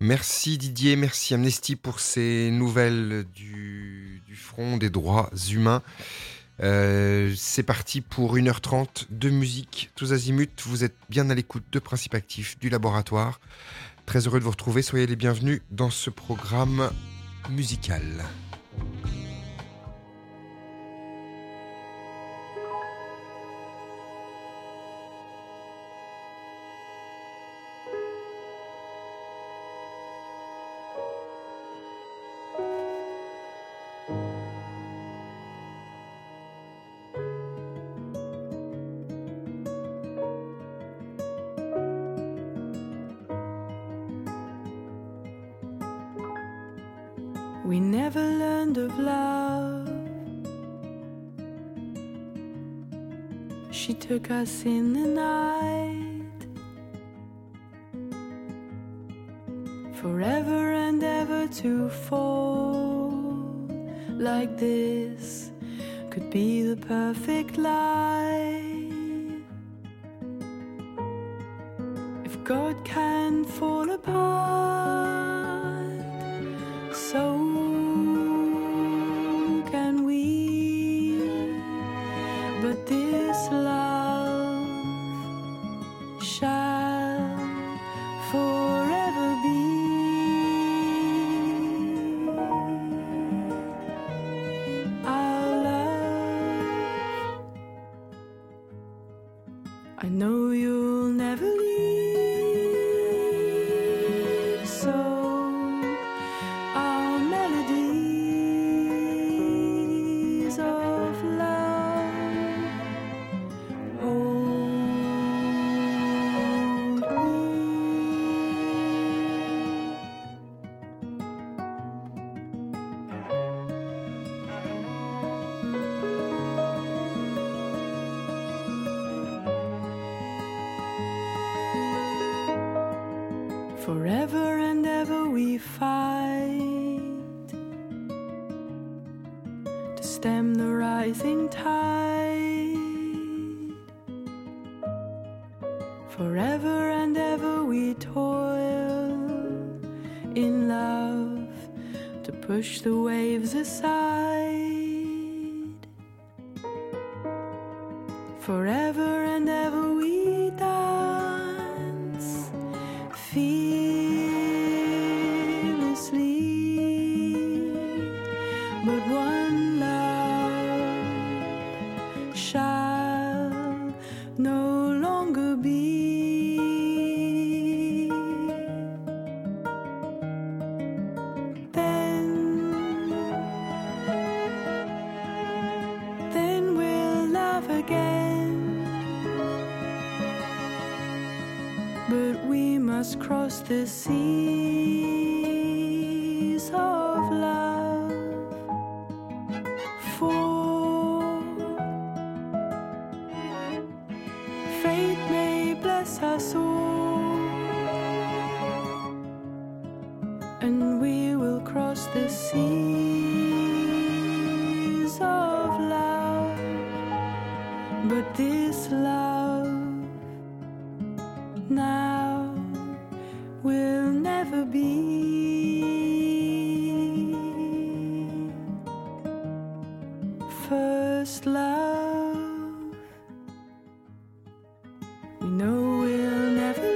Merci Didier, merci Amnesty pour ces nouvelles du front des droits humains. C'est parti pour 1h30 de musique, tous azimuts. Vous êtes bien à l'écoute de Principe Actif du laboratoire. Très heureux de vous retrouver, soyez les bienvenus dans ce programme musical. We never learned of love. She took us in the night, forever and ever to fall like this could be the perfect life. If God can fall apart, so can we, but this love shall forever be. Our love, I know you'll never leave, so our melodies of love hold me. Forever and ever we fight to stem the rising tide. Forever and ever we toil in love to push the waves aside. Forever and ever we dance fearlessly, but one love shall no longer be. Then we'll love again, but we must cross the seas of love, for fate may bless us all, and we will cross the seas of love, but this love now will never be. First love, we know we'll never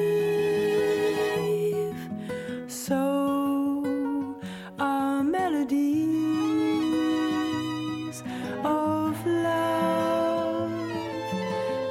leave, so our melodies of love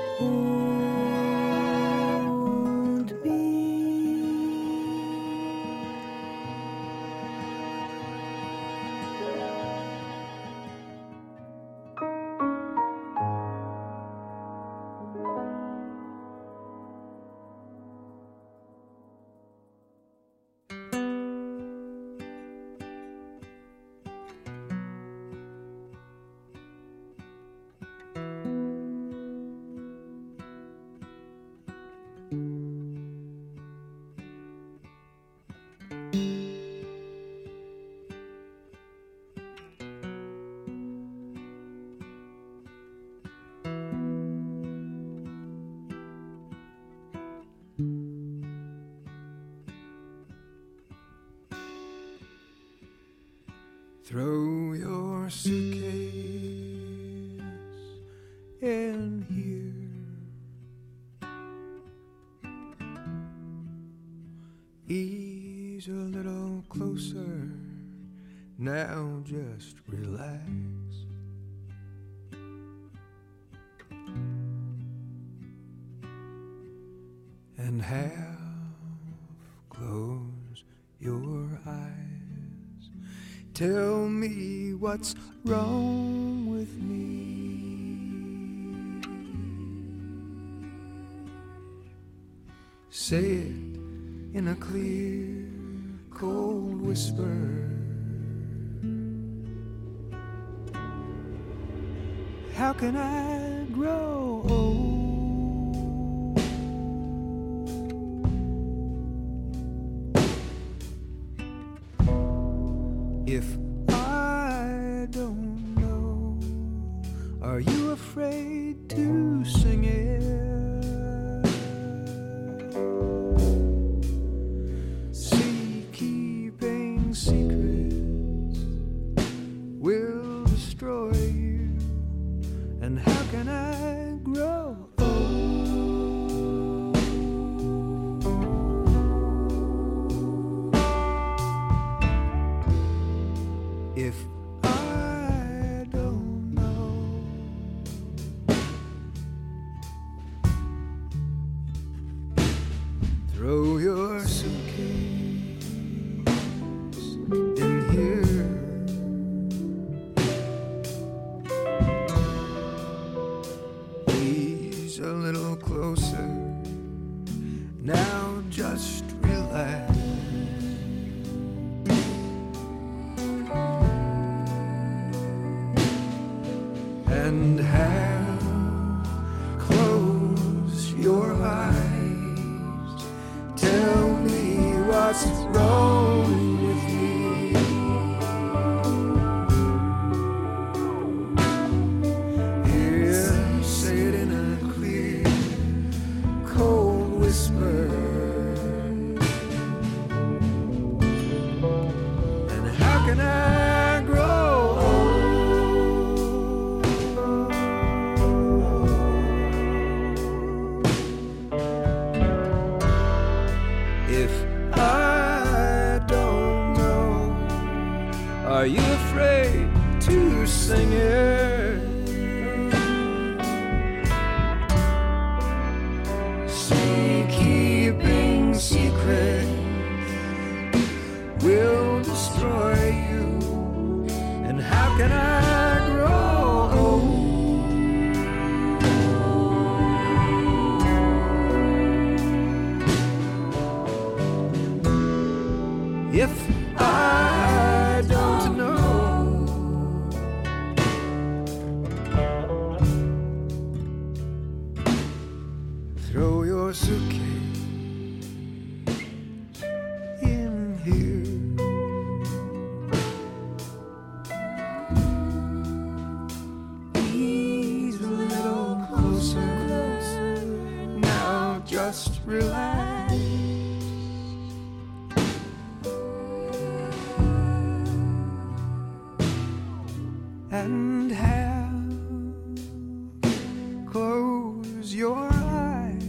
Throw your suitcase in here. Ease a little closer. Now just relax. And half close your eyes. Tell me what's wrong with me. Say it in a clear, cold whisper. How can I grow old if I don't know? Are you afraid to sing it? See, keeping secrets will destroy you. And how can I grow old if I don't know? Throw your suitcase in here. A little closer. Now just relax. And half close your eyes. Tell me what's wrong with me. Yeah, say it in a cold whisper. And how can I grow old if I don't know? Are you afraid to sing it? Keeping secret will destroy you. And how can I grow old if I don't know? Throw your suitcase in here. Ease a little closer. Now just relax. And have close your eyes.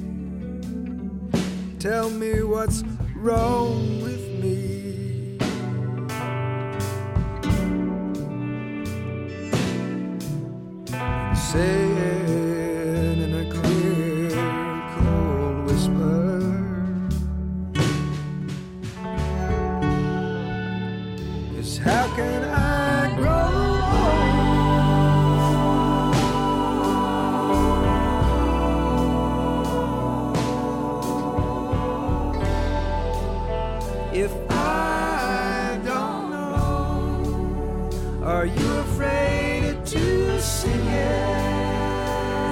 Tell me what's wrong with me. Say it in a clear, cold whisper. 'Cause how can I grow if I don't know? Are you afraid to sing it?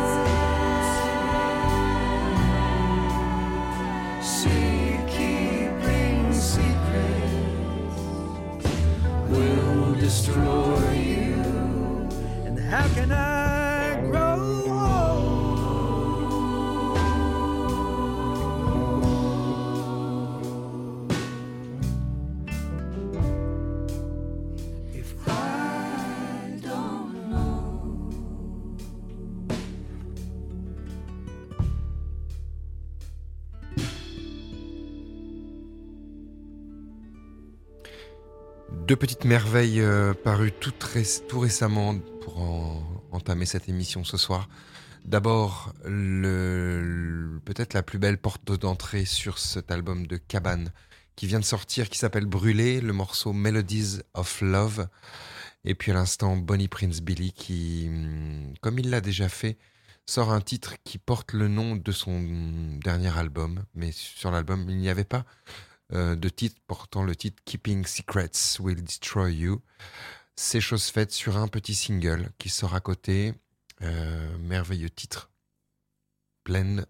Deux petites merveilles parues tout récemment pour entamer cette émission ce soir. D'abord, peut-être la plus belle porte d'entrée sur cet album de Cabane qui vient de sortir, qui s'appelle Brûlé, le morceau Melodies of Love. Et puis à l'instant, Bonnie Prince Billy qui, comme il l'a déjà fait, sort un titre qui porte le nom de son dernier album. Mais sur l'album, il n'y avait pas de titre portant le titre Keeping Secrets Will Destroy You. C'est chose faite sur un petit single qui sort à côté. Merveilleux titre, plein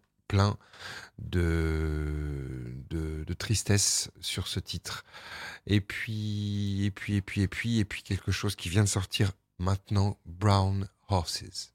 de tristesse sur ce titre. Et puis quelque chose qui vient de sortir maintenant, Brown Horses.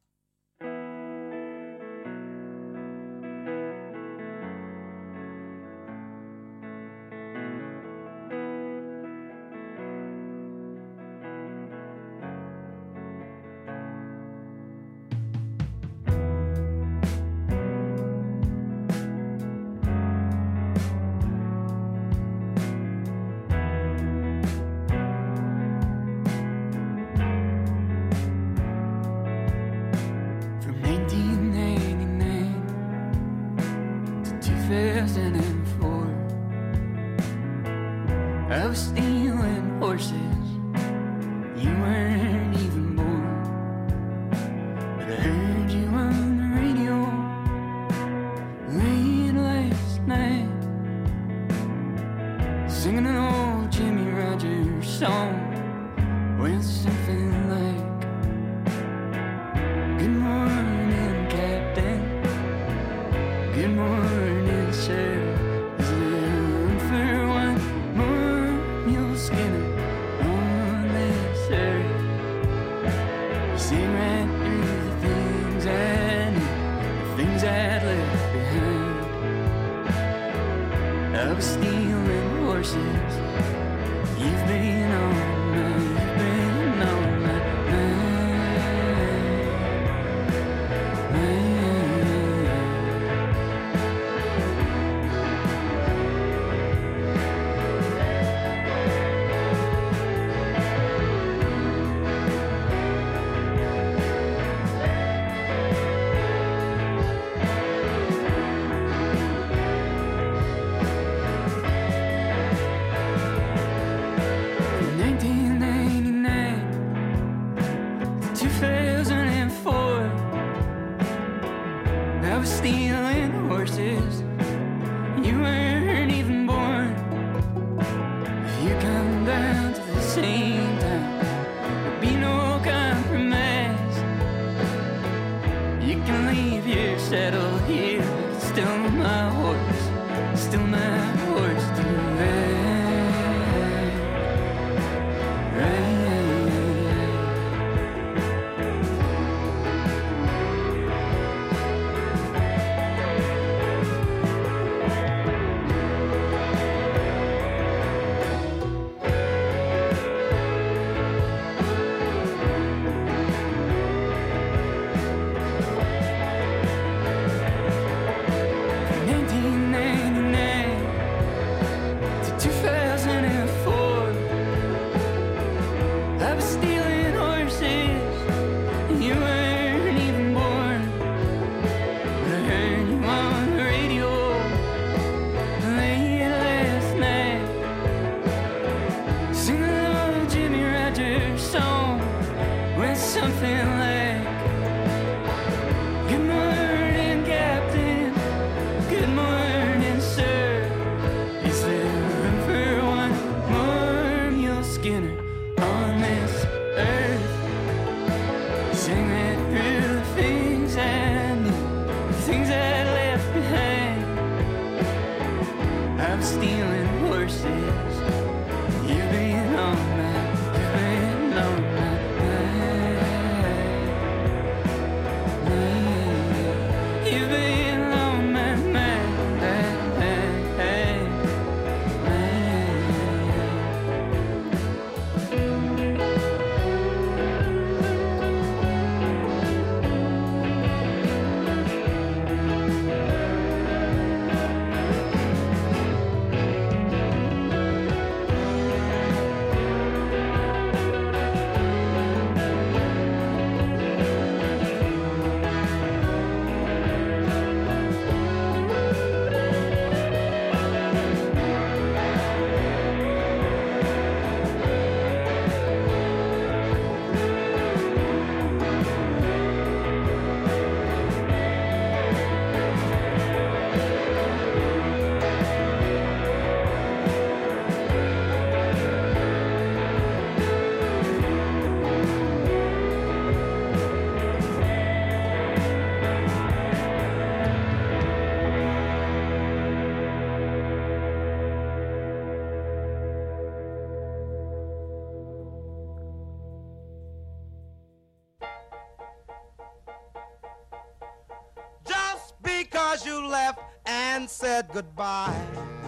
because you left and said goodbye.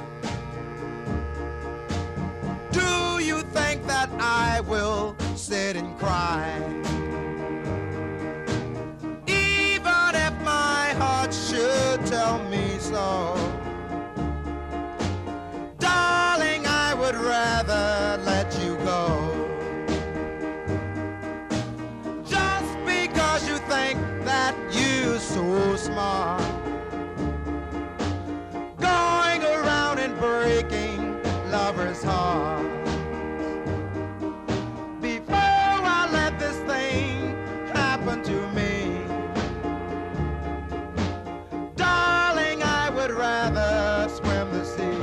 Do you think that I will sit and cry? Even if my heart should tell me so, darling, I would rather let you go. Just because you think that you're so smart, going around and breaking lovers' hearts. Before I let this thing happen to me, darling, I would rather swim the sea.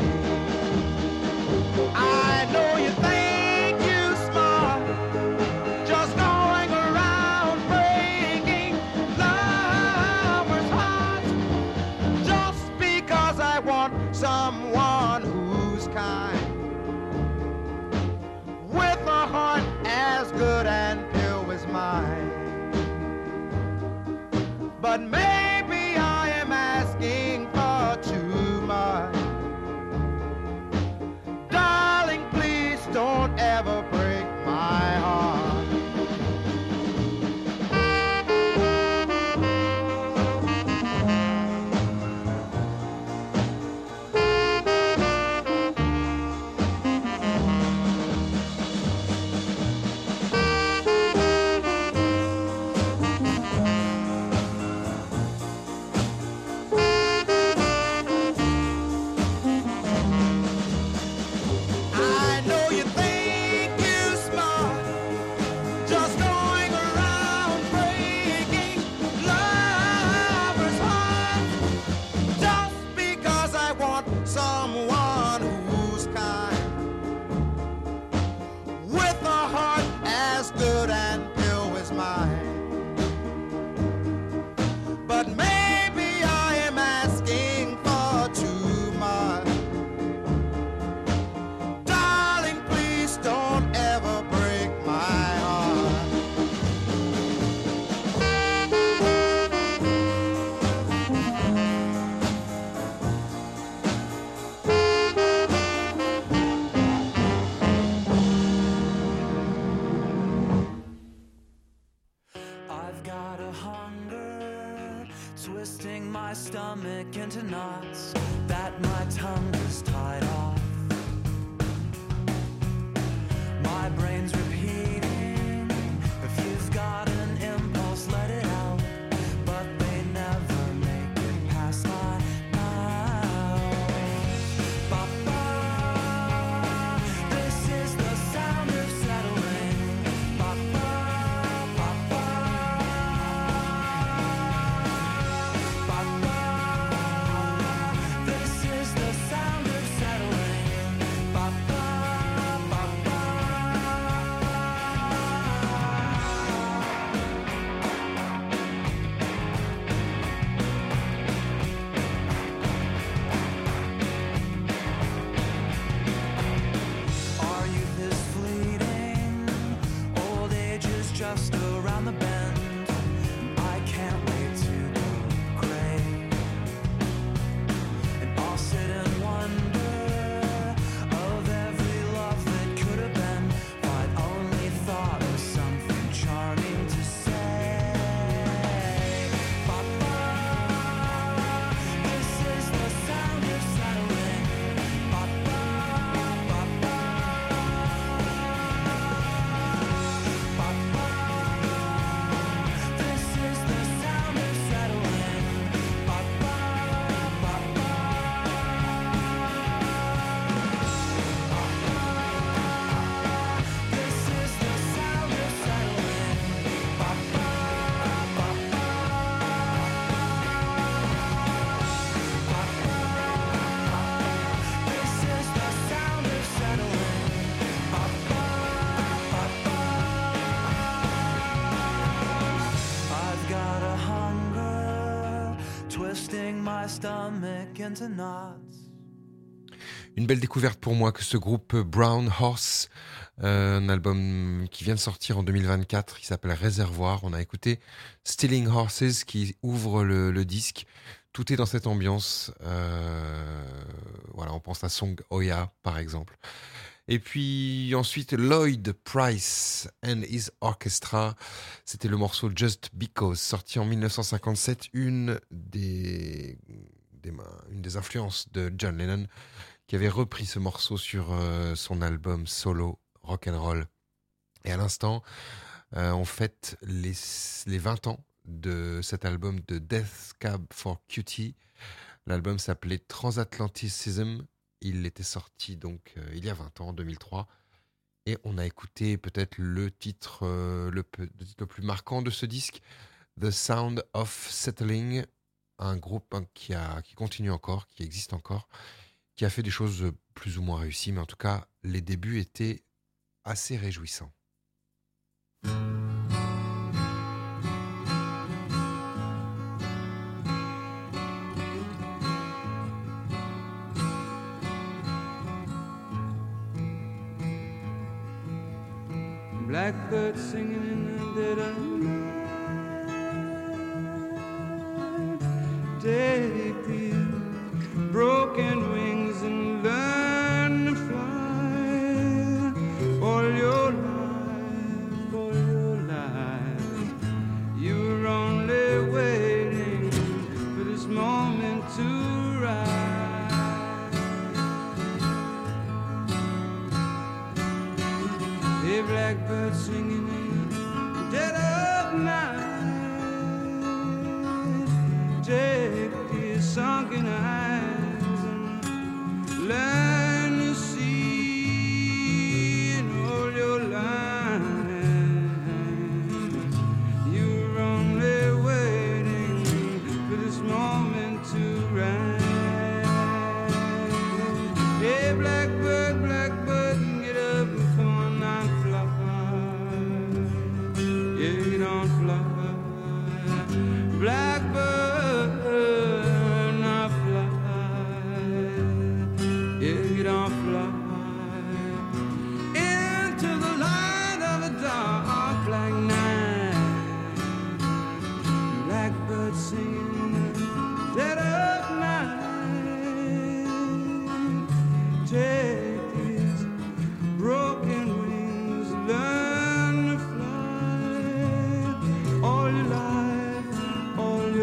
I know you think you're smart, just going around breaking lovers' hearts. Just because I want someone who's kind, with a heart as good and pure as mine. But maybe I am asking for too much. Darling, please don't ever break my heart. I know you think you're smart, just going around breaking lovers' hearts. Just because I want someone who's kind, with a heart as good and pure as mine. But maybe I am asking for too much. Darling, please don't ever break my heart. I've got a hunger, twisting my stomach into knots that my tongue is tied off. My brain's repeating, if you've got an impulse, let it out. But they never make it past my mouth. Ba-ba, this is the sound of settling. Ba-ba, ba-ba, ba-ba, this is the sound of settling. Ba-ba, ba-ba. Our youth is fleeting, old age is just around the bend. I can't wait to go gray, and I'll sit and wonder of every love that could have been. If I'd only thought of something charming to say. Ba-ba, this is the sound of settling. Ba-ba, ba-ba, ba-ba, this is the sound of settling. Ba-ba, ba-ba, this is the sound of settling. Ba-ba, ba-ba, this is the sound of settling. Ba-ba, ba-ba. I've got a hunger, twisting my stomach into knots. Une belle découverte pour moi que ce groupe Brown Horse, un album qui vient de sortir en 2024, qui s'appelle Réservoir. On a écouté Stealing Horses qui ouvre le disque. Tout est dans cette ambiance. Voilà, on pense à Song Oya, par exemple. Et puis ensuite, Lloyd Price and His Orchestra. C'était le morceau Just Because, sorti en 1957, une des influences de John Lennon, qui avait repris ce morceau sur son album solo Rock and Roll. Et à l'instant, on fête les 20 ans de cet album de Death Cab for Cutie. L'album s'appelait Transatlanticism. Il était sorti donc il y a 20 ans, en 2003. Et on a écouté peut-être le titre le plus marquant de ce disque, The Sound of Settling, un groupe qui continue encore, qui existe encore, qui a fait des choses plus ou moins réussies, mais en tout cas, les débuts étaient assez réjouissants. Blackbird singing in the dead of night. Take these broken wings and learn to fly. All your life, you were only waiting for this moment to rise. Hey, blackbird singing in the dead of night. Take these sunken eyes and learn to see in all your life. You're only waiting for this moment to rise. Hey, blackbird, blackbird, get up and come on now, fly. Yeah, get on, fly. Blackbird, now fly. Yeah, get on, fly. Into the light of a dark black night. Blackbird singing in the dead of night. Take these broken wings, learn to fly. All your life, all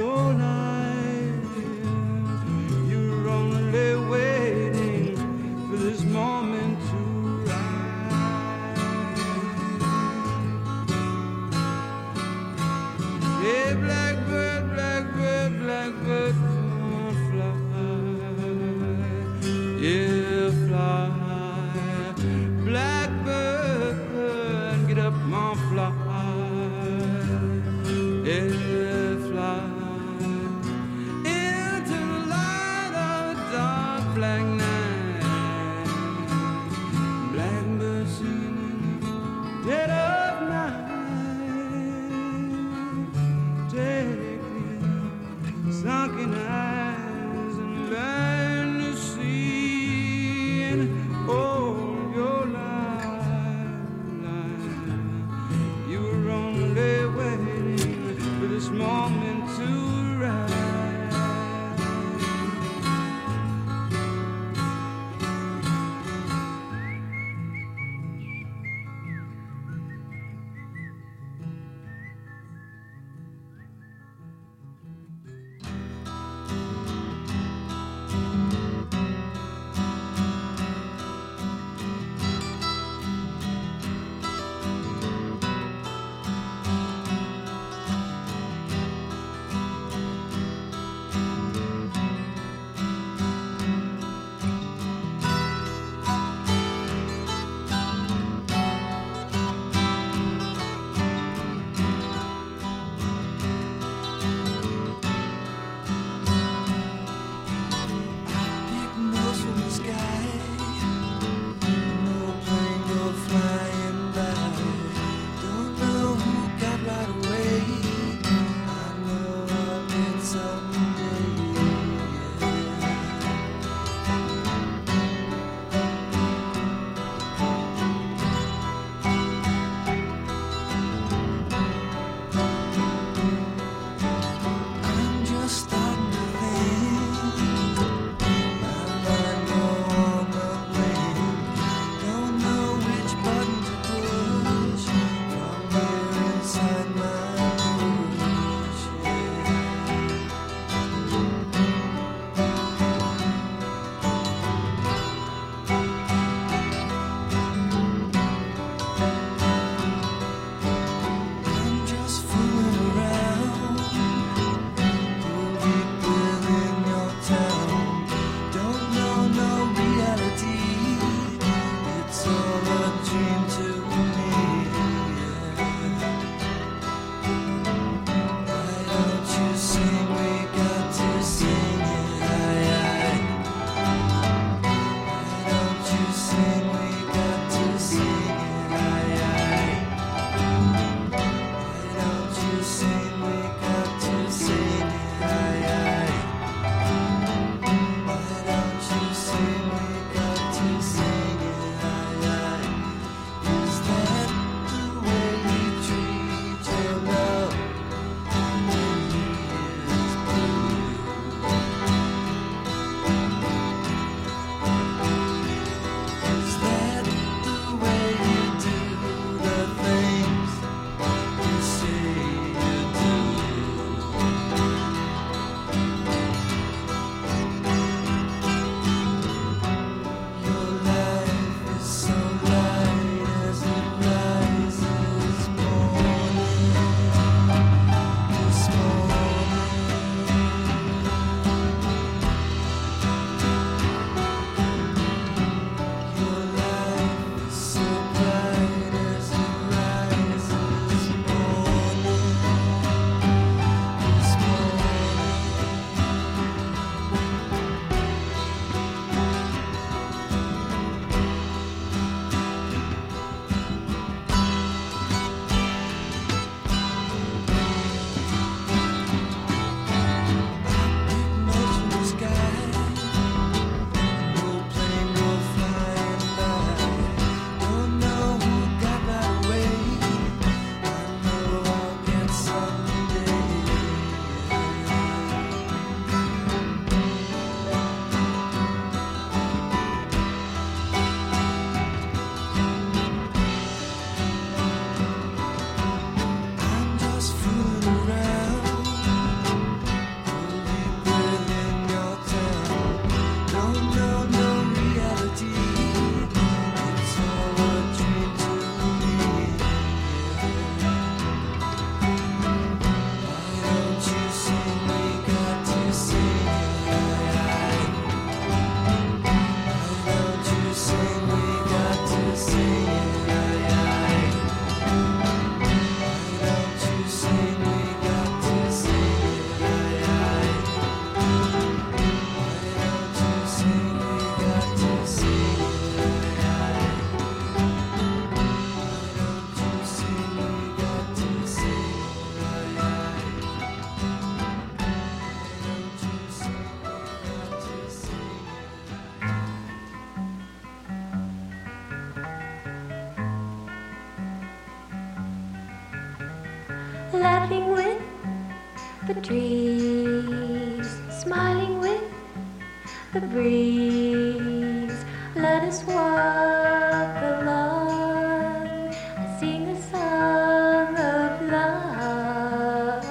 laughing with the trees, smiling with the breeze. Let us walk along and sing a song of love.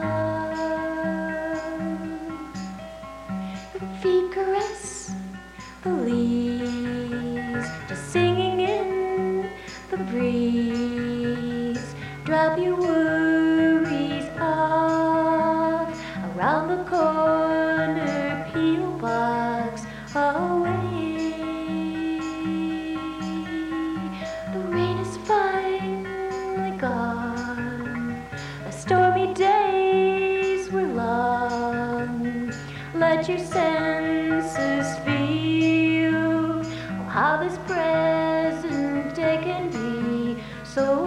Your feet caress the leaves, just singing in the breeze. Drop your worries off around the corner, peel box away. The rain is finally gone, the stormy days were long. Let your senses feel how this present day can be so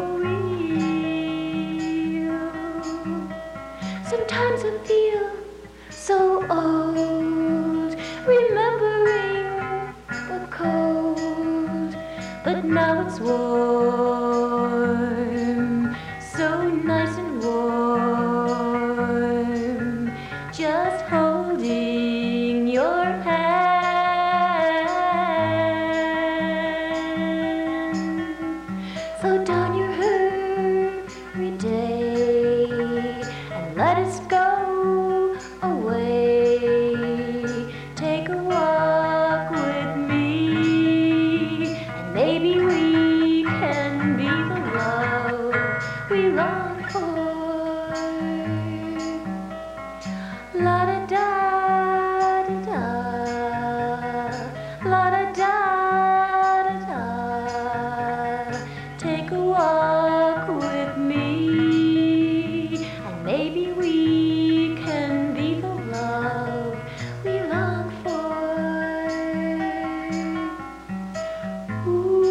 real. Sometimes I feel so old, remembering the cold, but now it's warm, so nice and warm, just holding your hand. Slow down your hurry day and let us go away. Take a walk with me, and maybe we can be the love we long for. La da da da da, la da da da da. Take a walk with me, and maybe we can be the love we long for. Ooh,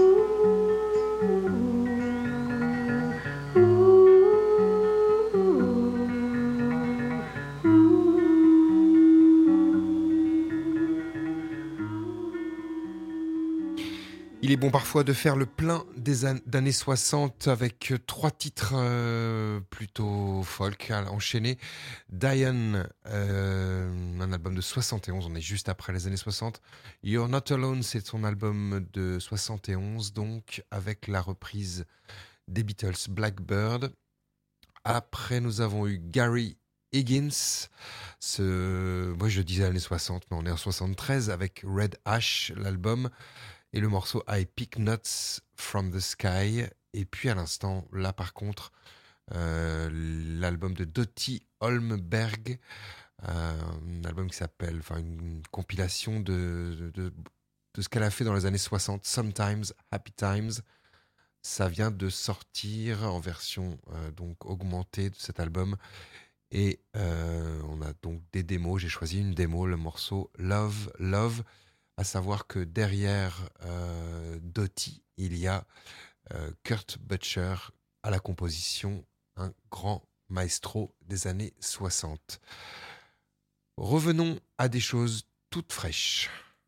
ooh, Il est bon parfois de faire le plein des d'années 60 avec 3 titres plutôt folk enchaînés. Diane, un album de 71, on est juste après les années 60. You're Not Alone, c'est son album de 71, donc avec la reprise des Beatles, Blackbird. Après, nous avons eu Gary Higgins, moi je disais années 60, mais on est en 73, avec Red Ash, l'album, et le morceau I Pick Nuts from the Sky. Et puis à l'instant, là par contre, l'album de Dottie Holmberg, un album qui s'appelle, enfin une compilation de ce qu'elle a fait dans les années 60, Sometimes Happy Times. Ça vient de sortir en version donc augmentée de cet album. Et on a donc des démos. J'ai choisi une démo, le morceau Love, Love. À savoir que derrière Dottie, il y a Kurt Butcher à la composition, un grand maestro des années 60. Revenons à des choses toutes fraîches.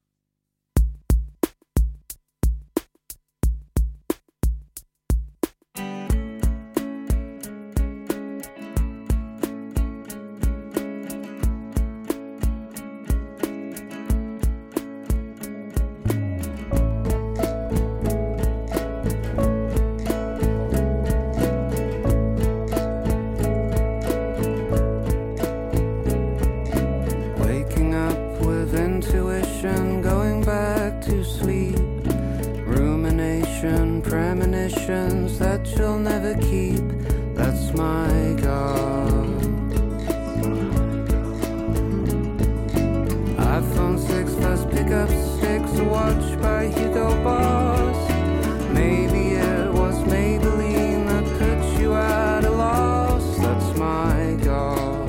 Premonitions that you'll never keep. That's my God. iPhone 6 first pickup sticks, a watch by Hugo Boss. Maybe it was Maybelline that put you at a loss. That's my God.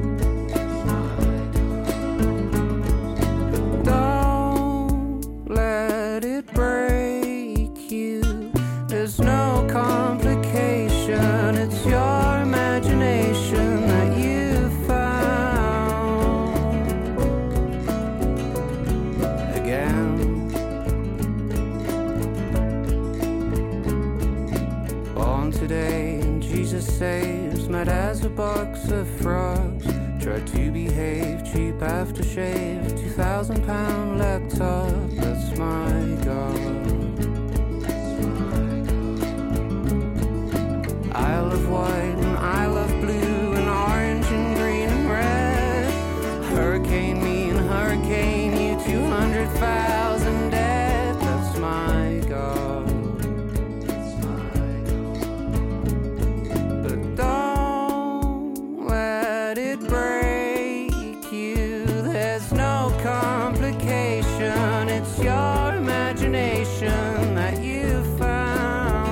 Don't let it break you. There's no complication, it's your imagination that you found. Again, to behave, cheap aftershave, £2,000 laptop, that's my God. I love white and I love blue and orange and green and red. Hurricane me and hurricane you, 200,000 dead, that's my God. But don't let it break you, there's no complication, it's your imagination that you found.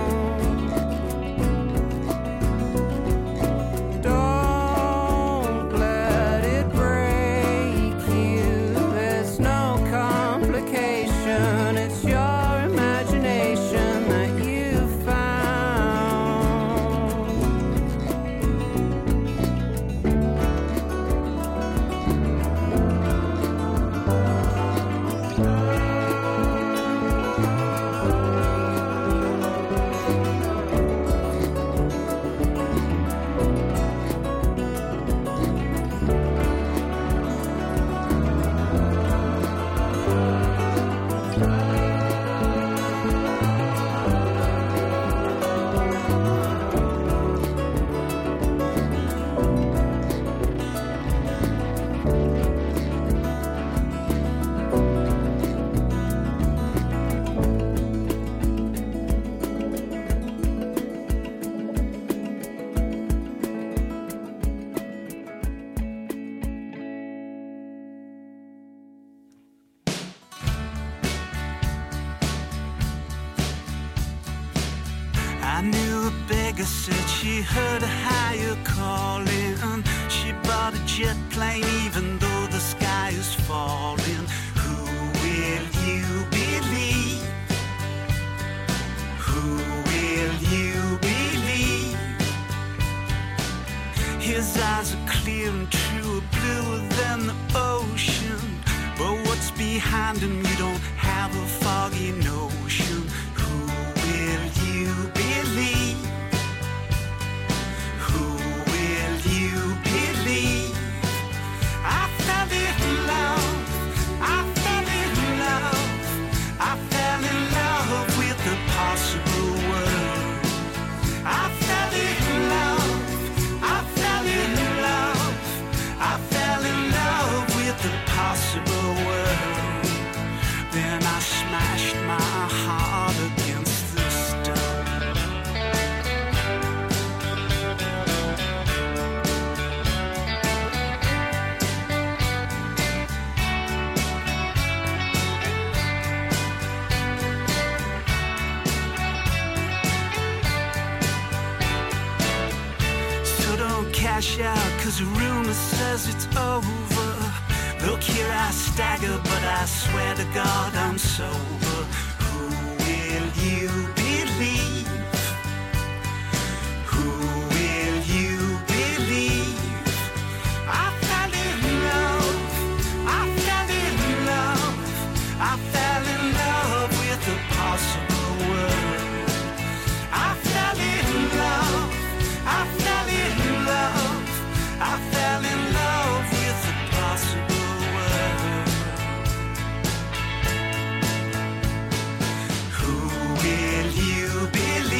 Don't let it break you, there's no complication, it's your imagination that you found. I knew a beggar said she heard a higher calling. She bought a jet plane even though the sky is falling. Who will you believe? Who will you believe? His eyes are clear and true, bluer than the ocean. But what's behind him you don't have a foggy notion. Who will you believe? Who will you believe? I fell in love, I fell in love, I fell in love with the possible world. I fell in love, I fell in love, I fell in love with the possible world. Then I smashed my heart against the stone. So don't cash out, 'cause the rumor says it's over. Look here, I stagger, but I swear to God I'm sober. Who will you believe? Who will you believe? I fell in love, I fell in love, I fell in love with the possible world. I fell in love, I fell in love, I fell in love with the possible world. Who will you believe?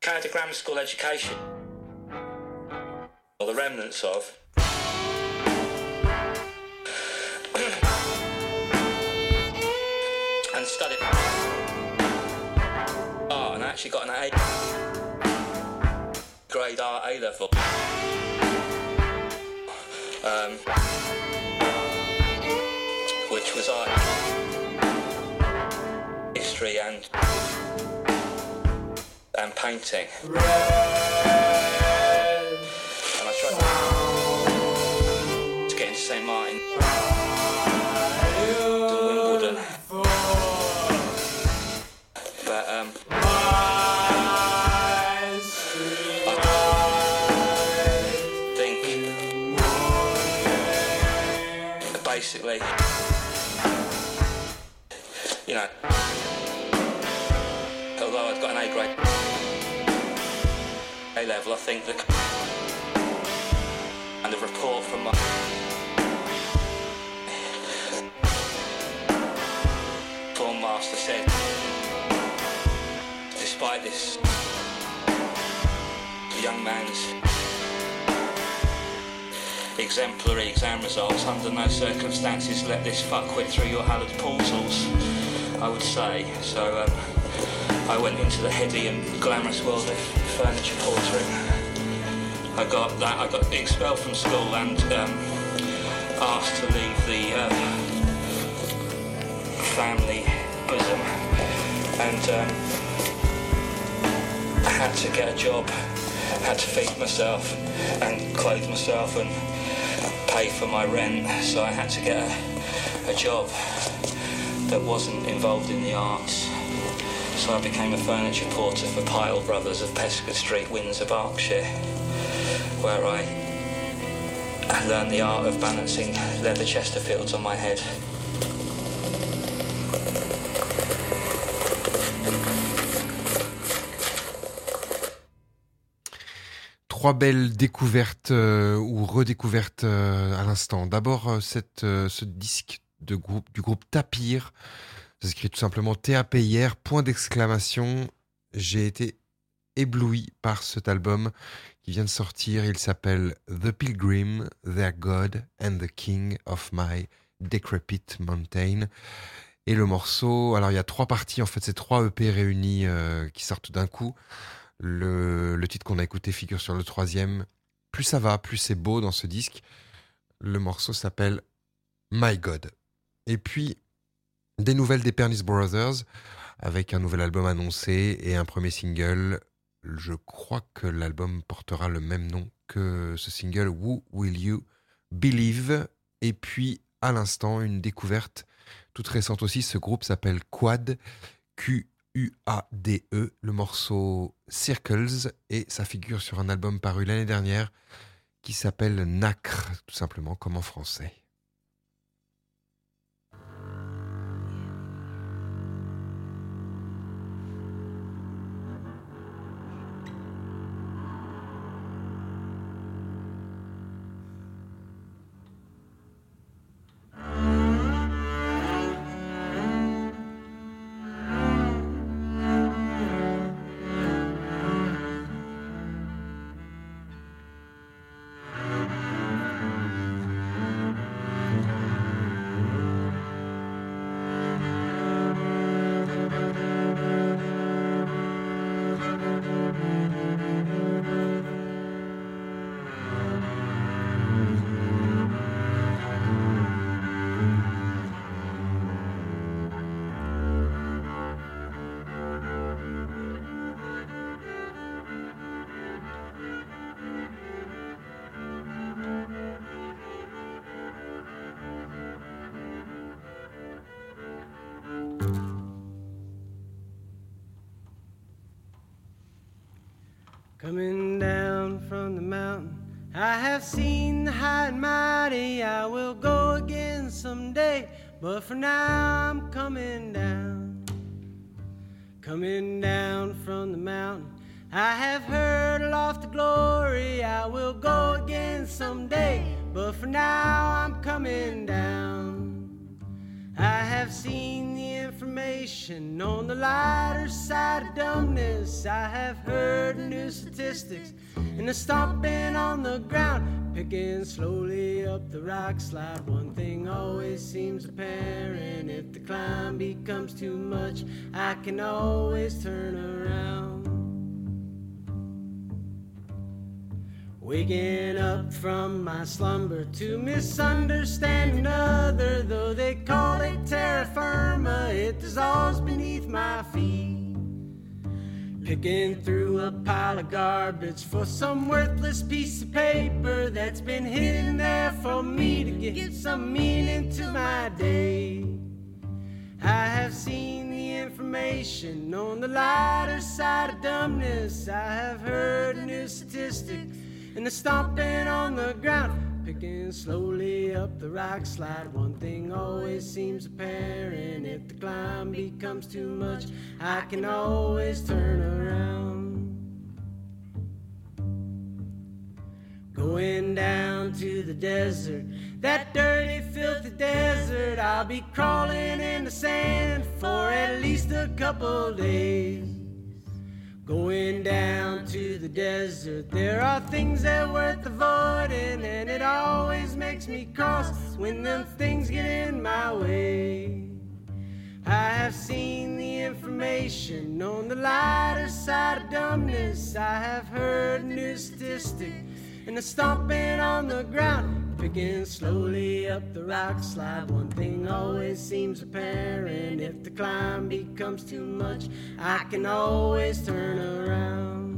had a grammar school education, or the remnants of. And studied art, and I actually got an A grade art A level. Which was art, history, and painting. And I tried to get into St. Martin, to Wimbledon, but basically, you know, although I'd got an A grade A level, I think that and the report from my form master said, despite this young man's exemplary exam results, under no circumstances let this fuckwit through your hallowed portals, I would say. So I went into the heady and glamorous world of furniture portering. I got expelled from school and asked to leave the family bosom, and I had to get a job, had to feed myself and clothe myself and pay for my rent, so I had to get a job that wasn't involved in the arts. So I became a furniture porter for Pyle Brothers of Pescott Street, Windsor, Berkshire, where I learned the art of balancing leather Chesterfields on my head. Trois belles découvertes ou redécouvertes à l'instant. D'abord, ce disque du groupe Tapir. Ça s'écrit tout simplement TAPIR, point d'exclamation. J'ai été ébloui par cet album qui vient de sortir. Il s'appelle The Pilgrim, Their God and the King of My Decrepit Mountain. Et le morceau, alors il y a trois parties, en fait c'est trois EP réunis qui sortent d'un coup. Le titre qu'on a écouté figure sur le troisième. Plus ça va, plus c'est beau dans ce disque. Le morceau s'appelle My God. Et puis, des nouvelles des Pernice Brothers, avec un nouvel album annoncé et un premier single. Je crois que l'album portera le même nom que ce single, Who Will You Believe? Et puis, à l'instant, une découverte toute récente aussi. Ce groupe s'appelle Quad, Quade, le morceau Circles, et ça figure sur un album paru l'année dernière qui s'appelle Nacre, tout simplement, comme en français. Coming down from the mountain, I have seen the high and mighty. I will go again someday, but for now I'm coming down. Coming down from the mountain, I have heard aloft the glory. I will go again someday, but for now I'm coming down. I have seen the information on the lighter side of dumbness. I have heard new statistics and the stomping on the ground, picking slowly up the rock slide. One thing always seems apparent: if the climb becomes too much, I can always turn around. Waking up from my slumber to misunderstand another, though they call it terra firma, it dissolves beneath my feet. Picking through a pile of garbage for some worthless piece of paper that's been hidden there for me to get some meaning to my day. I have seen the information on the lighter side of dumbness. I have heard new statistics and the stomping on the ground, picking slowly up the rock slide. One thing always seems apparent: if the climb becomes too much, I can always turn around. Going down to the desert, that dirty, filthy desert. I'll be crawling in the sand for at least a couple days. Going down to the desert, there are things that are worth avoiding, and it always makes me cross when them things get in my way. I have seen the information on the lighter side of dumbness. I have heard new statistics and the stomping on the ground, picking slowly up the rock slide. One thing always seems apparent: if the climb becomes too much, I can always turn around.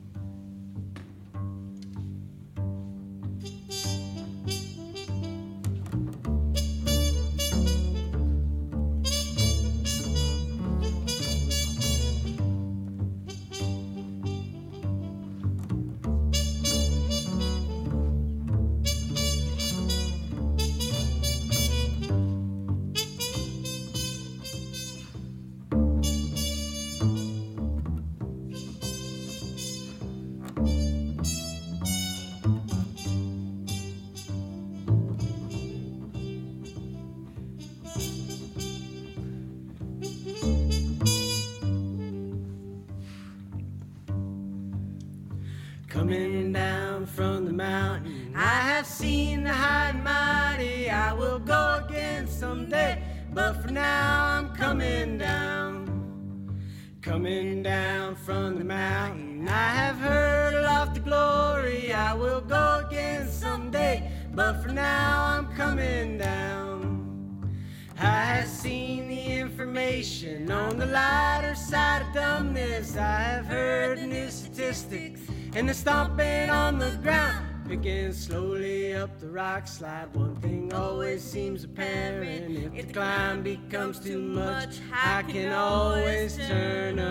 Coming down from the mountain, I have seen the high and mighty. I will go again someday, but for now I'm coming down. Coming down from the mountain, I have heard aloft the glory. I will go again someday, but for now I'm coming down. I have seen the information on the lighter side of dumbness. I have heard new statistics and the stomping on the ground, picking slowly up the rock slide. One thing always seems apparent: if the climb becomes too much, I can always turn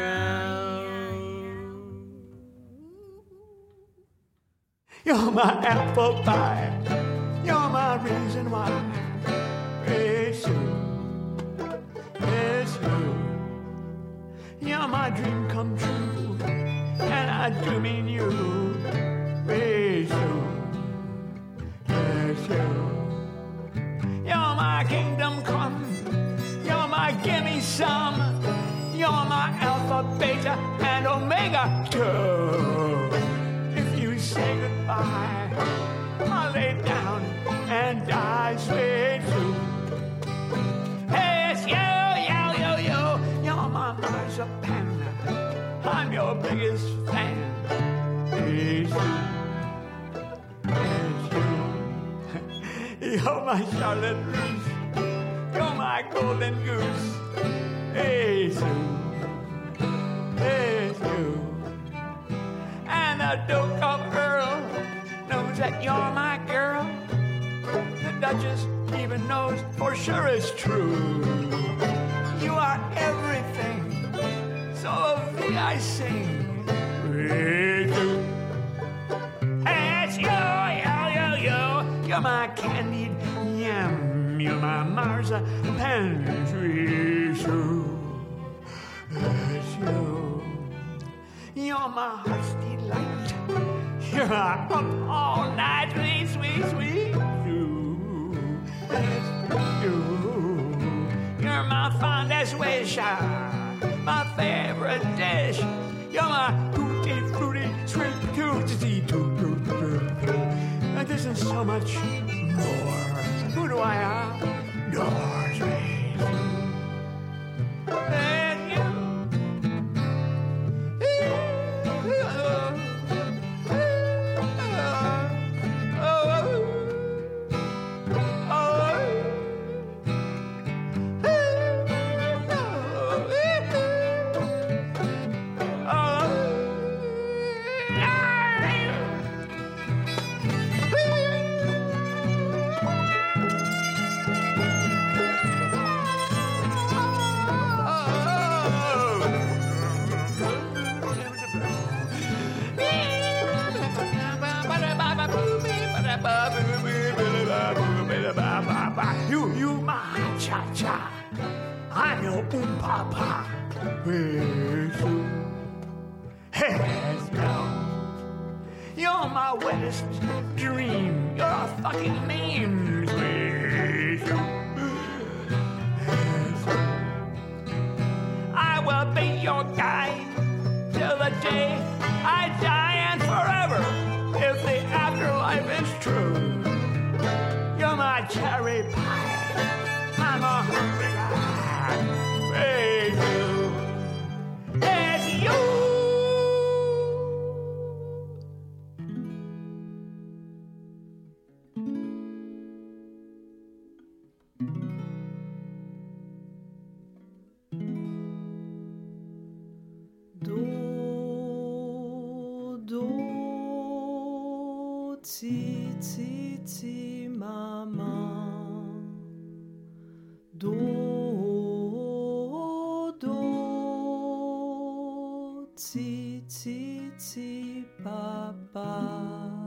around. You're my apple pie, you're my reason why. It's you, it's you. You're my dream come true, and I do mean you. It's you, it's you. You're my kingdom come, you're my gimme some. You're my alpha, beta, and omega too. If you say goodbye, I'll lay down and die straight through. It's you, you're my marzipan. I'm your biggest fan. It's you, it's you. You're my Charlotte Russe, you're my golden goose. It's you, it's you. And the Duke of Earl knows that you're my girl. The Duchess even knows for sure it's true. You are everything, so of thee I sing. It's you, it's you. You're my candied yam, you're my marzipan tree. It's you, you're my heart's delight. You're my up all night, sweet, sweet, sweet you. It's you. my fondest wish, my favorite dish. You're my tutti frutti, sweet tutti tutti. And this is so much more. Who do I adore, sweet? And you. You my cha-cha. I'm your papa. Hands down. You're my wettest dream. You're a fucking meme. I will be your guide till the day I die and forever if the afterlife is true. You're my cherry pie. I'm a hungry guy. Hey, you. It's you. Ti, ti, ti, maman. Do, do. Ti, ti, ti, papa.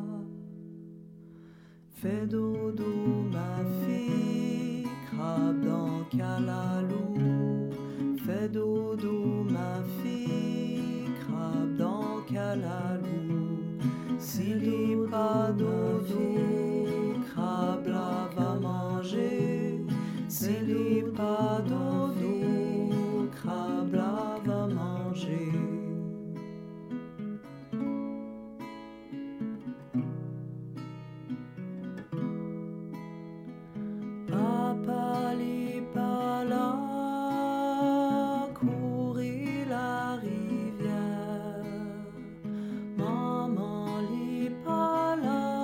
Fais dodo, ma fille. Crabe dans Calalou. Fais dodo, ma fille. Crabe dans Calalou. S'il n'y a pas d'eau, crabe là va manger. S'il n'y a pas d'eau, crabe là va manger. Papa li pas là, courir la rivière. Maman li pas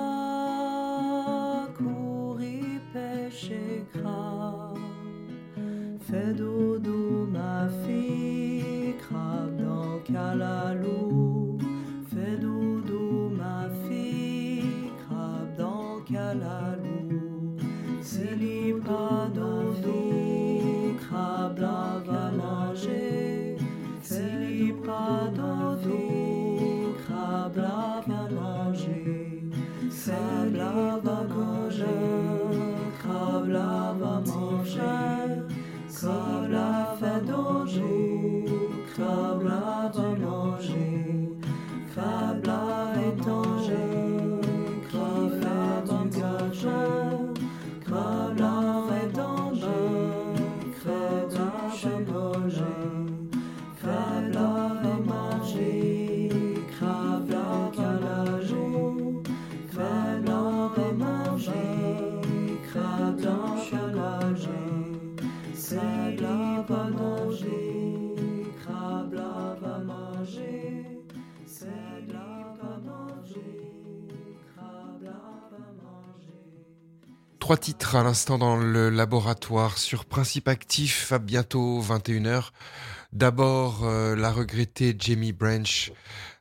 là, courir pêcher crabe. Fais dodo ma fille, crabe dans Calalou. Fais dodo ma fille, crabe dans Calalou. S'il n'y a pas d'eau, crabe là va manger. S'il n'y a pas d'eau, crabe là va manger. Crabe là va manger. Crabe là va manger. Crabe là fait danger. Crabe là va manger. Crabe là est danger. Crabe là va manger. Crabe là fait danger. Crabe là va manger. Crabe là va manger. Crabe là va nager. Crabe là va manger. Crabe là va nager. Crabe là va manger. Crabe là va manger. Crabe là va manger. Crabe là va manger. 3 titres à l'instant dans le laboratoire sur Principe Actif à bientôt 21h. D'abord, la regrettée Jamie Branch,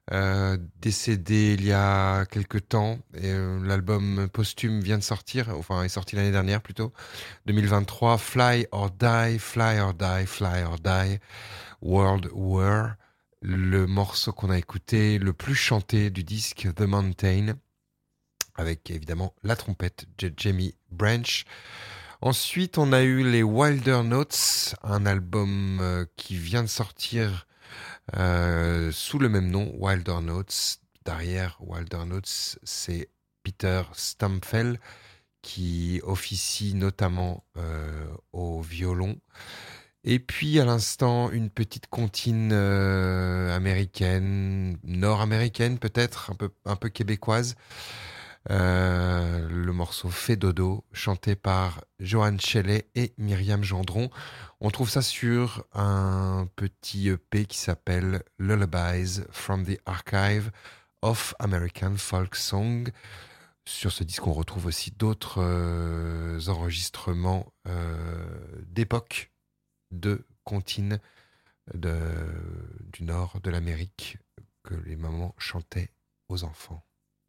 décédée il y a quelque temps. Et, l'album posthume vient de sortir, enfin est sorti l'année dernière plutôt, 2023. Fly or Die, Fly or Die, Fly or Die, World War. Le morceau qu'on a écouté, le plus chanté du disque The Mountain, avec évidemment la trompette de Jamie Branch. Ensuite, on a eu les Wilder Notes, un album qui vient de sortir sous le même nom, Wilder Notes. Derrière Wilder Notes, c'est Peter Stamfel qui officie notamment au violon. Et puis à l'instant, une petite comptine américaine, nord-américaine peut-être, un peu québécoise. Le morceau Fait dodo, chanté par Joanne Shelley et Myriam Gendron. On trouve ça sur un petit EP qui s'appelle Lullabies from the Archive of American Folk Song. Sur ce disque, on retrouve aussi d'autres enregistrements d'époque de comptines du nord de l'Amérique que les mamans chantaient aux enfants.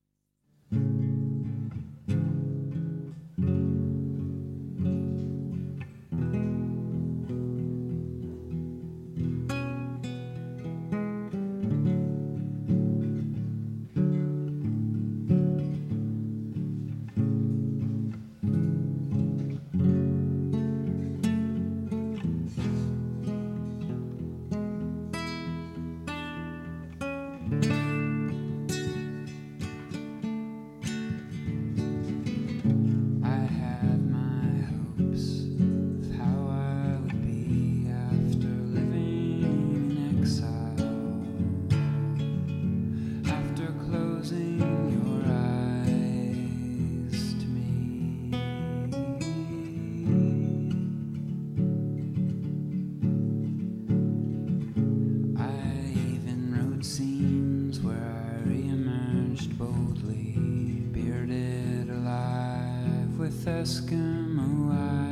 Eskimo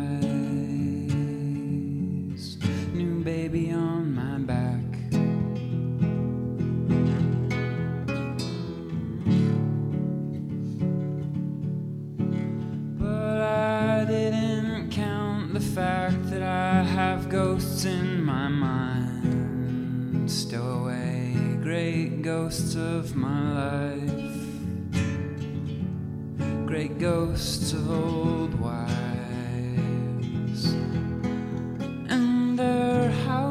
eyes, new baby on my back. But I didn't count the fact that I have ghosts in my mind, stowaway great ghosts of my life. Great ghosts of old wives, and they're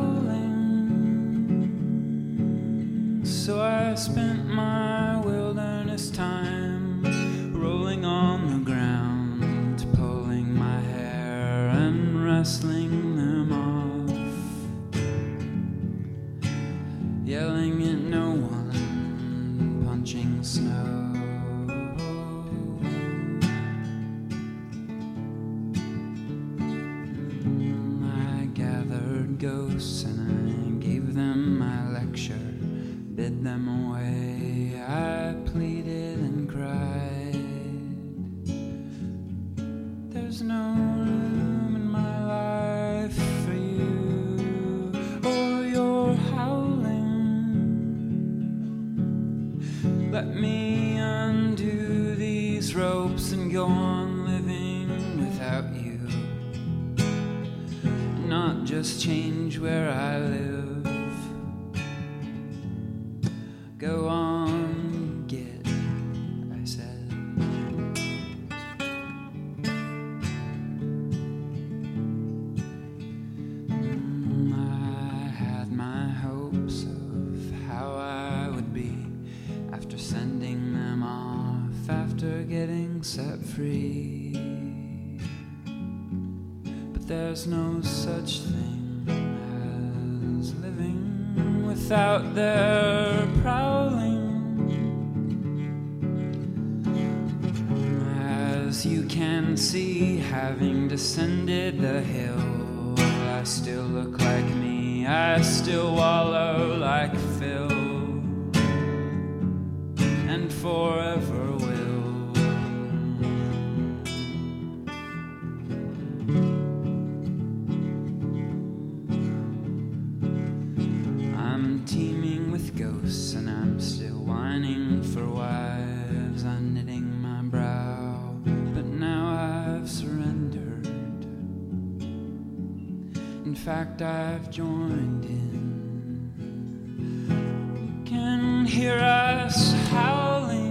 howling. So I spent my wilderness time rolling on the ground, pulling my hair and wrestling them off, yelling at no one, punching snow. Ghosts and I gave them my lecture, bid them away. I pleaded and cried. There's no room in my life for you or your howling. Let me undo these ropes and go on living without you. Not just change where I live. Go on, get, I said. I had my hopes of how I would be after sending them off, after getting set free. There's no such thing as living without their prowling. As you can see, having descended the hill, I still look like me, I still wallow like Phil, and forever will. And I'm still whining for wives. I'm knitting my brow, but now I've surrendered. In fact, I've joined in. Can hear us howling.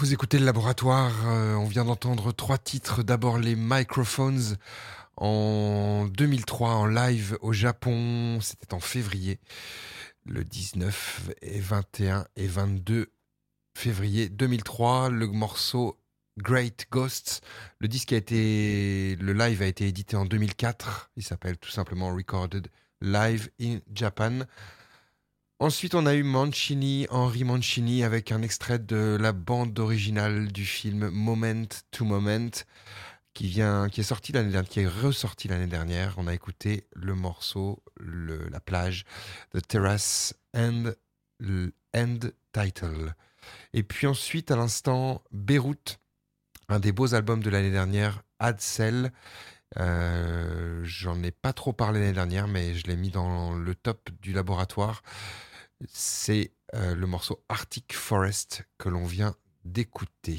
Vous écoutez le laboratoire, on vient d'entendre 3 titres. D'abord les Microphones en 2003 en live au Japon, c'était en février, le 19 et 21 et 22 février 2003, le morceau Great Ghosts. Le live a été édité en 2004, il s'appelle tout simplement Recorded Live in Japan. Ensuite, on a eu Henry Mancini, avec un extrait de la bande originale du film Moment to Moment, qui est ressorti l'année dernière. On a écouté le morceau, la plage, The Terrace and End Title. Et puis ensuite, à l'instant, Beyrouth, un des beaux albums de l'année dernière, Adsel. J'en ai pas trop parlé l'année dernière, mais je l'ai mis dans le top du laboratoire. C'est le morceau Arctic Forest que l'on vient d'écouter.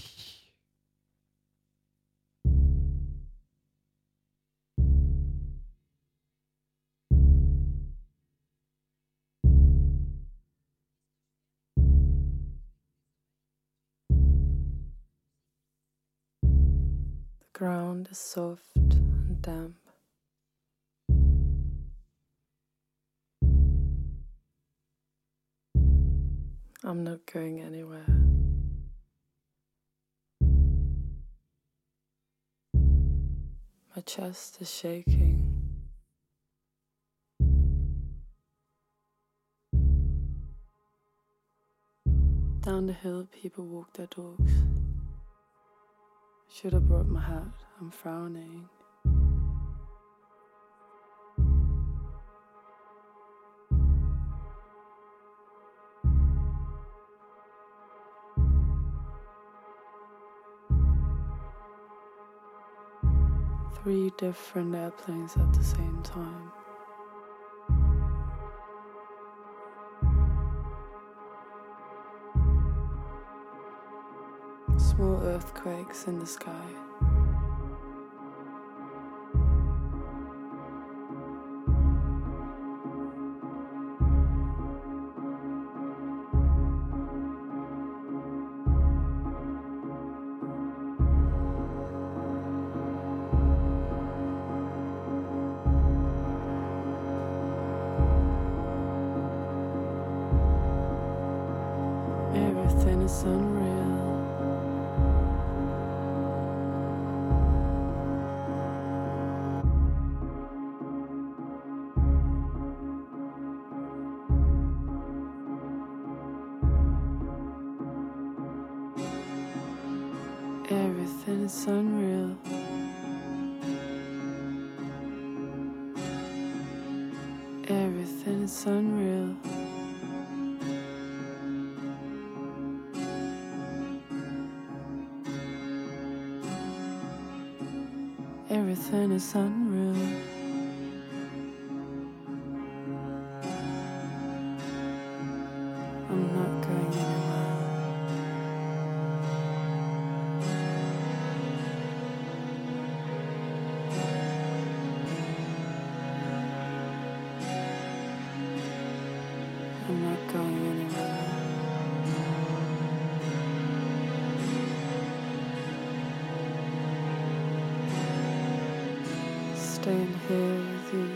The ground is soft and damp. I'm not going anywhere. My chest is shaking. Down the hill, people walk their dogs. Should have brought my hat. I'm frowning. Three different airplanes at the same time. Small earthquakes in the sky. Everything is unreal. Everything is unreal. Everything is unreal. Everything is unreal. I'm not going anywhere. I'm not going anywhere. Staying here with you.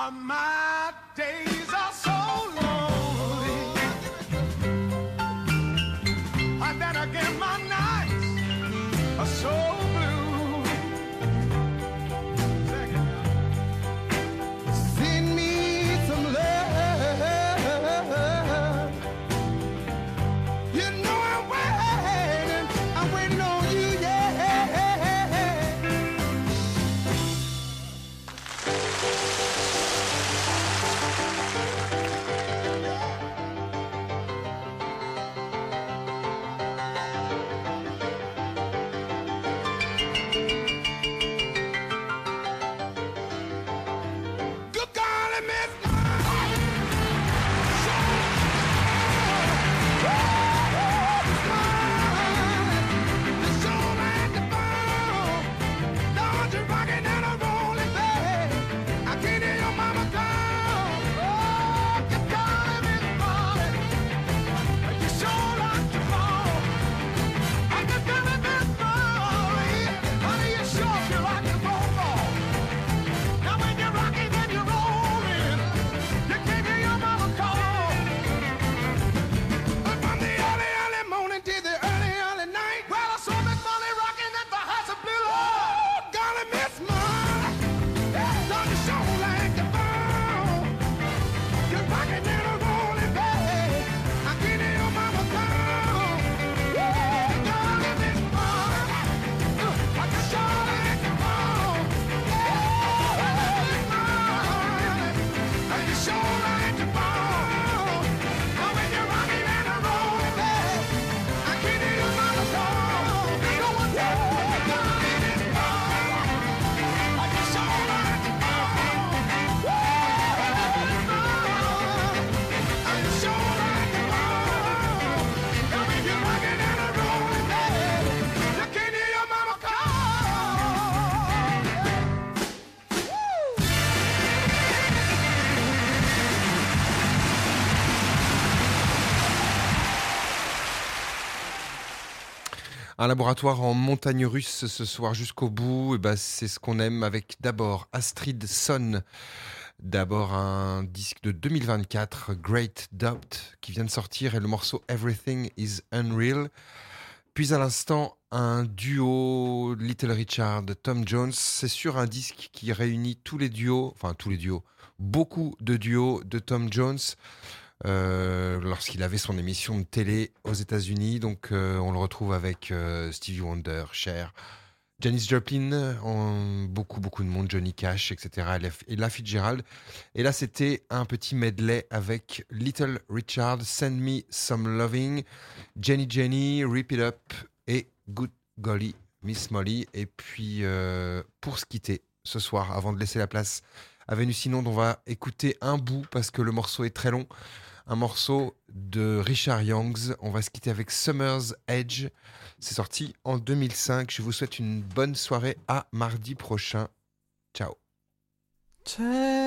My days are so lonely. And then again, my nights are so blue. Send me some love. You know I'm waiting on you, yeah. Good golly, Miss Un laboratoire en montagne russe ce soir jusqu'au bout, et ben c'est ce qu'on aime avec d'abord Astrid Sonn, d'abord un disque de 2024, Great Doubt, qui vient de sortir, et le morceau Everything is Unreal. Puis à l'instant, un duo Little Richard, Tom Jones. C'est sur un disque qui réunit beaucoup de duos de Tom Jones. Lorsqu'il avait son émission de télé aux États-Unis, donc on le retrouve avec Stevie Wonder, Cher, Janis Joplin, beaucoup de monde, Johnny Cash, etc. Et Ella Fitzgerald. Et là, c'était un petit medley avec Little Richard, Send Me Some Loving, Jenny Jenny, Rip It Up et Good Golly Miss Molly. Et puis pour se quitter ce soir, avant de laisser la place à Vénus Inonde, on va écouter un bout parce que le morceau est très long. Un morceau de Richard Youngs. On va se quitter avec Summer's Edge. C'est sorti en 2005. Je vous souhaite une bonne soirée. À mardi prochain. Ciao. Take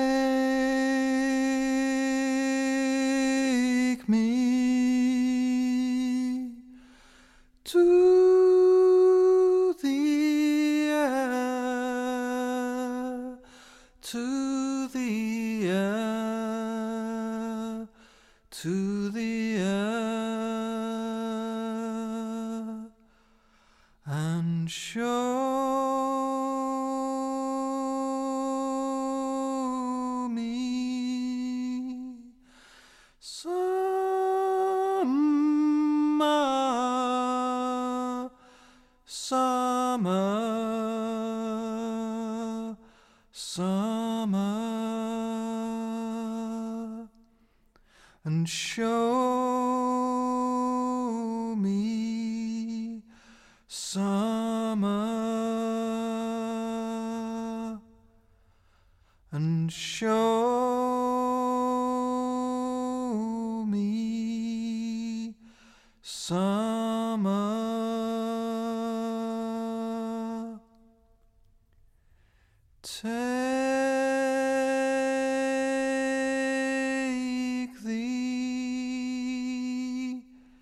me to the air, to the air, to the air, and show me summer, summer, summer, and show me summer, and show me summer. Take the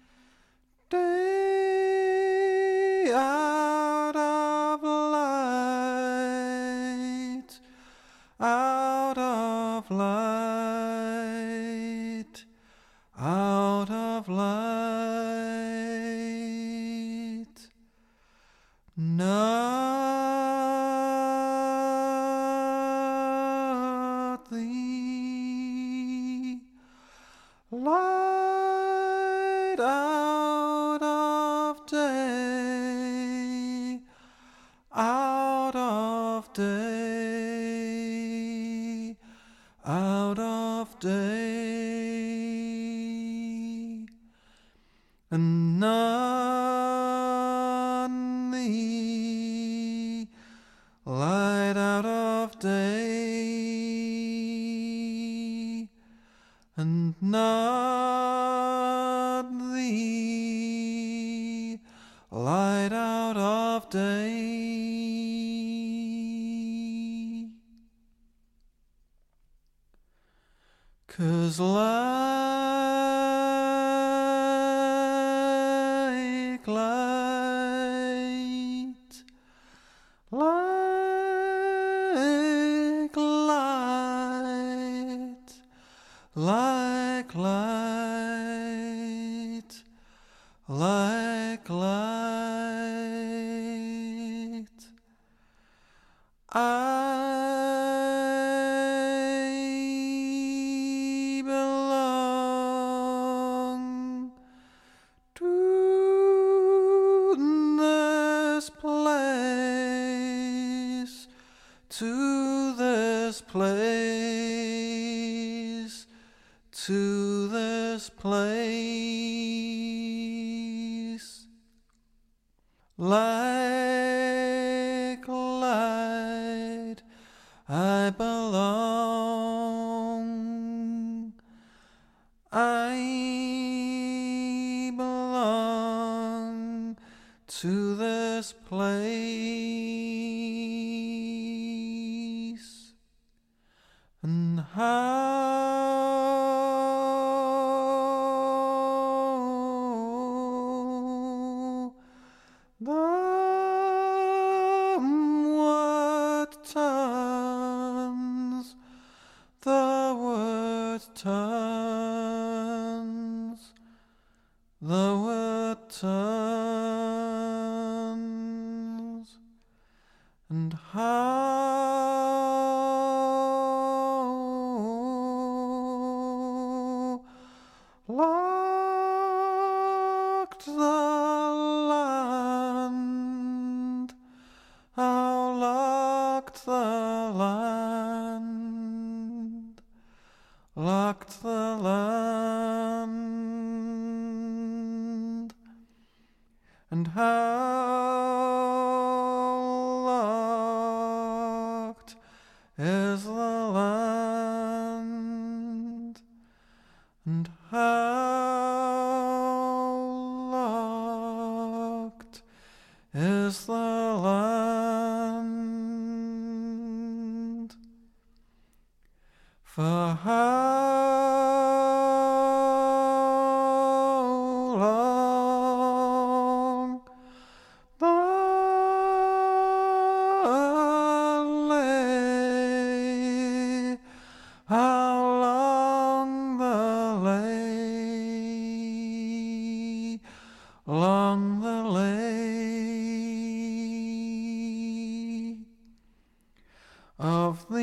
day out of light, out of light, out of light. Not thee, light out of day, out of day, out of day, and none thee, light out of day, and not thee, light out of day. 'Cause like light, like light, like light, like light, I belong to this place, to this place, to this place. Like light, I belong. I belong to this place. And how the word turns, the word turns, the word turns, and how locked the land, how locked the land, locked the land, and how locked is the land, and how locked is the land. For how long the lay, how long the lay, long the lay of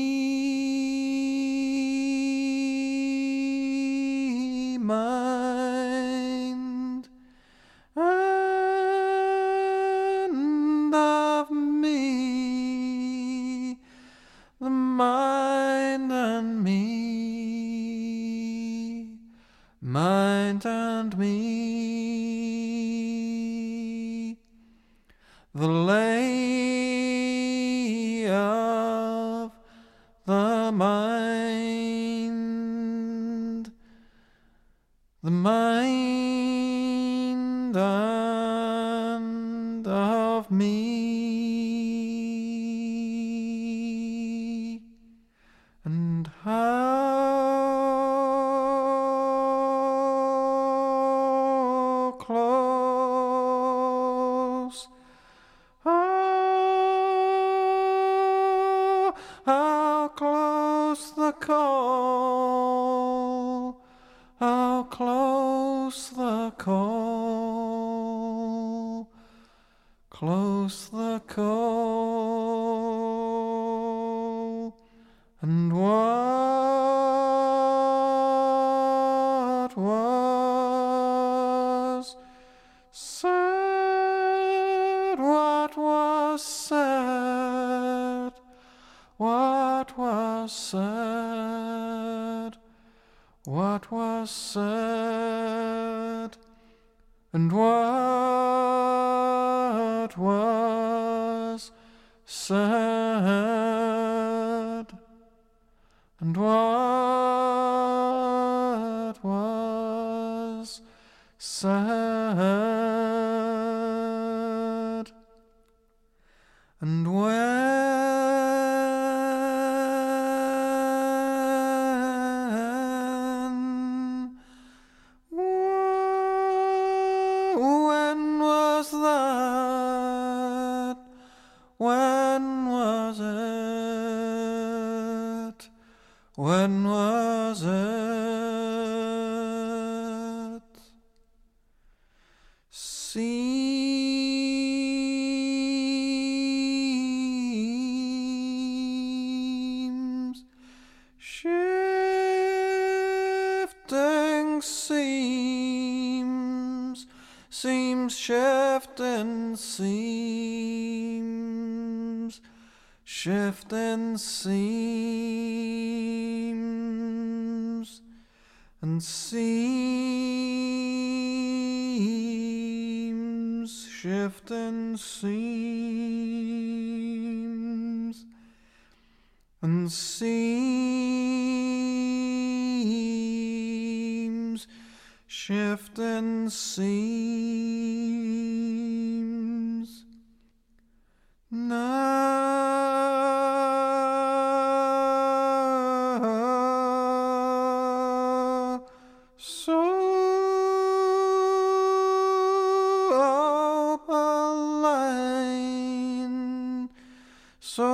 thee, mind, and of me, the mind and me, mind and me, the lay of the mind, the mind and of me, and how close, how close close the call, how close the call, close the call, and what was said, what was said, what was said, what was said, and what was said, and what was said, and when was that? When was it? When was it? Seems shifting, seems shifting, seems shifting, seems and seems shifting, seems and seems shifting, seems now so opaline, so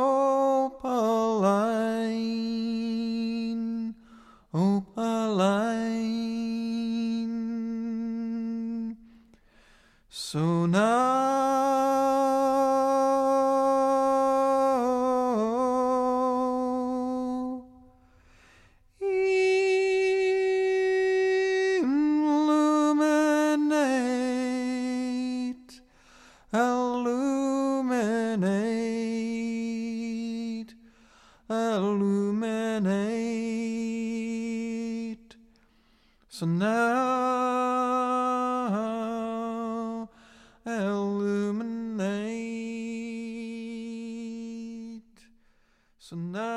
opaline, opaline, so now illuminate, illuminate, illuminate, so now illuminate, so now